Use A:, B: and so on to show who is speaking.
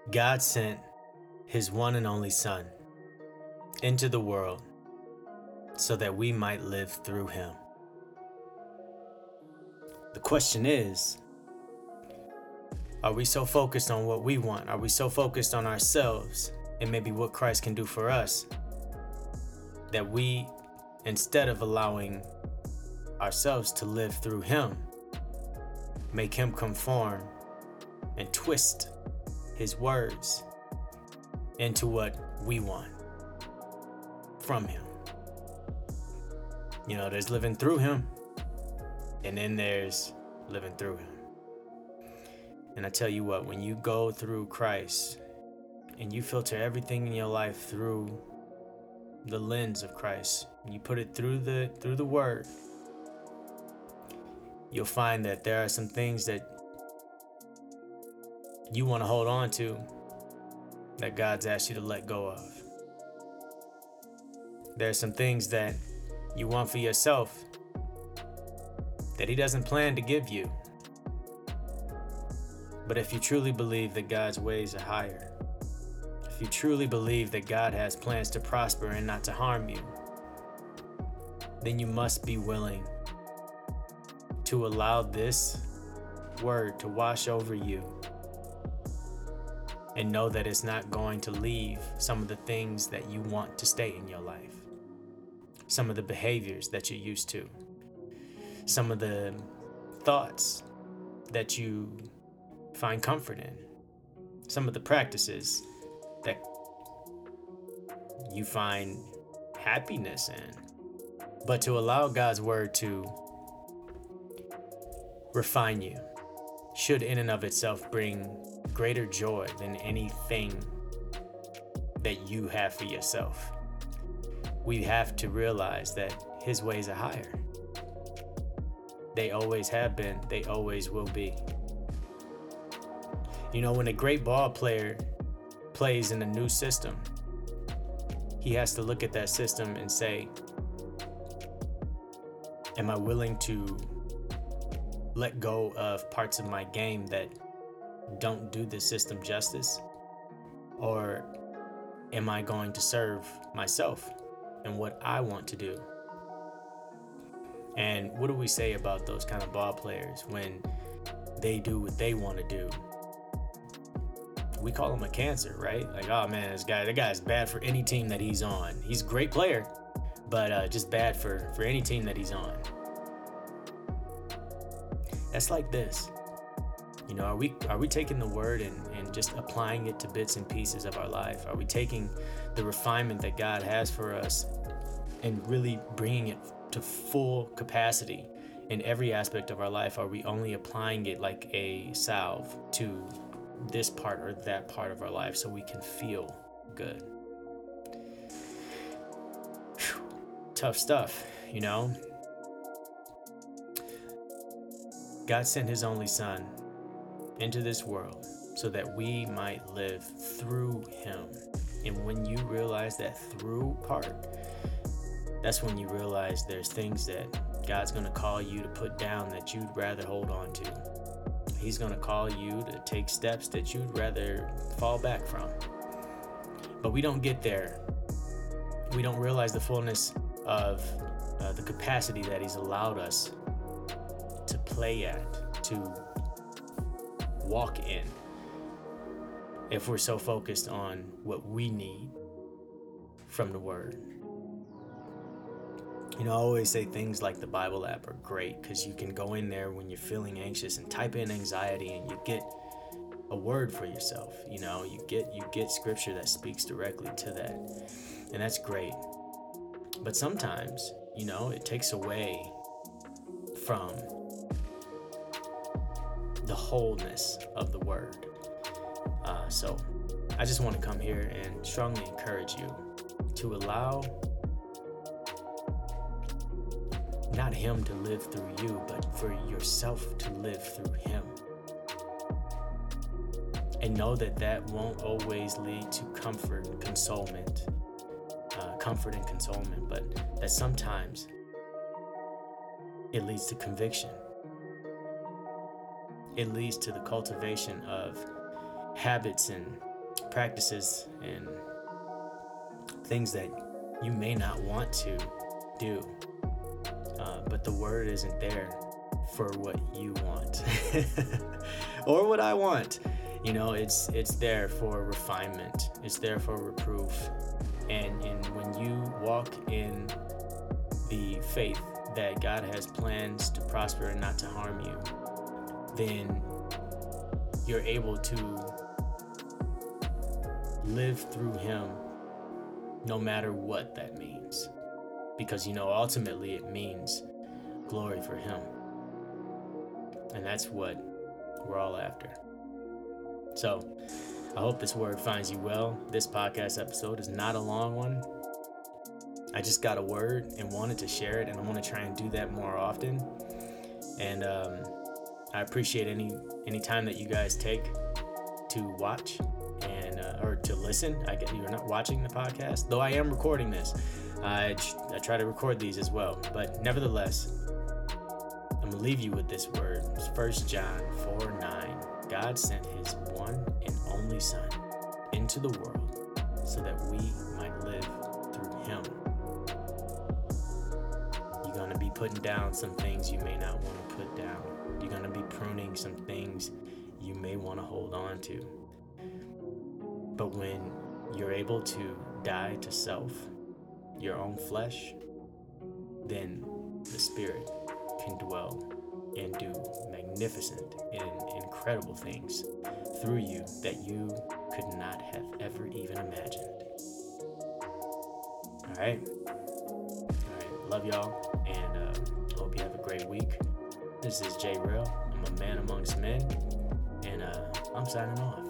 A: God sent his one and only Son into the world so that we might live through him. The question is, are we so focused on what we want? Are we so focused on ourselves and maybe what Christ can do for us that we, instead of allowing ourselves to live through him, make him conform and twist his words into what we want from him? You know, there's living through him, and then there's living through him. And I tell you what, when you go through Christ and you filter everything in your life through the lens of Christ, and you put it through the word, you'll find that there are some things that you want to hold on to that God's asked you to let go of. There are some things that you want for yourself that he doesn't plan to give you. But if you truly believe that God's ways are higher, if you truly believe that God has plans to prosper and not to harm you, then you must be willing to allow this word to wash over you and know that it's not going to leave some of the things that you want to stay in your life, some of the behaviors that you're used to, some of the thoughts that you find comfort in, some of the practices that you find happiness in. But to allow God's word to refine you should in and of itself bring greater joy than anything that you have for yourself. We have to realize that his ways are higher. They always have been, they always will be. You know, when a great ball player plays in a new system, he has to look at that system and say, am I willing to let go of parts of my game that don't do the system justice? Or am I going to serve myself and what I want to do? And what do we say about those kind of ball players when they do what they want to do? We call him a cancer, right? Like, oh man, that guy's bad for any team that he's on. He's a great player, but just bad for any team that he's on. That's like this. You know, are we taking the word and just applying it to bits and pieces of our life? Are we taking the refinement that God has for us and really bringing it to full capacity in every aspect of our life? Are we only applying it like a salve to this part or that part of our life so we can feel good? Whew. Tough stuff, you know? God sent his only Son into this world so that we might live through him. And when you realize that through part, that's when you realize there's things that God's going to call you to put down that you'd rather hold on to. He's going to call you to take steps that you'd rather fall back from. But we don't get there. We don't realize the fullness of the capacity that he's allowed us to play at, to walk in, if we're so focused on what we need from the word. You know, I always say things like the Bible app are great because you can go in there when you're feeling anxious and type in anxiety and you get a word for yourself. You know, you get scripture that speaks directly to that. And that's great. But sometimes, you know, it takes away from the wholeness of the word. So I just want to come here and strongly encourage you to allow not him to live through you, but for yourself to live through him. And know that that won't always lead to comfort and consolement, but that sometimes it leads to conviction. It leads to the cultivation of habits and practices and things that you may not want to do, but the word isn't there for what you want or what I want. You know, it's there for refinement. It's there for reproof. And when you walk in the faith that God has plans to prosper and not to harm you, then you're able to live through him no matter what that means. Because, you know, ultimately it means glory for him. And that's what we're all after. So I hope this word finds you well. This podcast episode is not a long one. I just got a word and wanted to share it, and I want to try and do that more often. And I appreciate any time that you guys take to watch and or to listen. I get you're not watching the podcast, though I am recording this. I try to record these as well, but nevertheless, I'm gonna leave you with this word. It's 1 John 4:9. God sent his one and only Son into the world so that we might live through him. You're gonna be putting down some things you may not want to put down. You're gonna be pruning some things you may want to hold on to. But when you're able to die to self, your own flesh, then the Spirit can dwell and do magnificent and incredible things through you that you could not have ever even imagined. All right. Love y'all, and hope you have a great week. This is Jay Real. I'm a man amongst men, and I'm signing off.